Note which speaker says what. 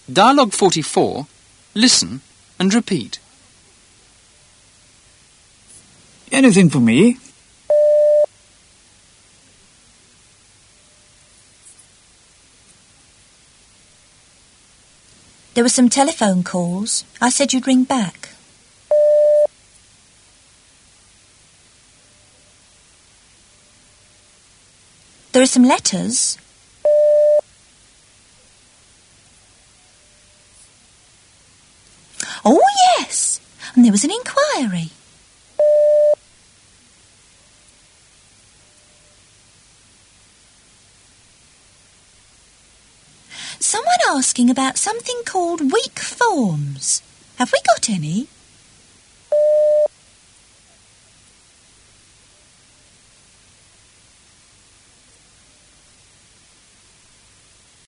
Speaker 1: Dialogue 44. Listen and repeat.
Speaker 2: Anything for me?
Speaker 3: There were some telephone calls. I said you'd ring back. There are some letters. Oh, yes, and there was an inquiry. Someone asking about something called weak forms. Have we got any?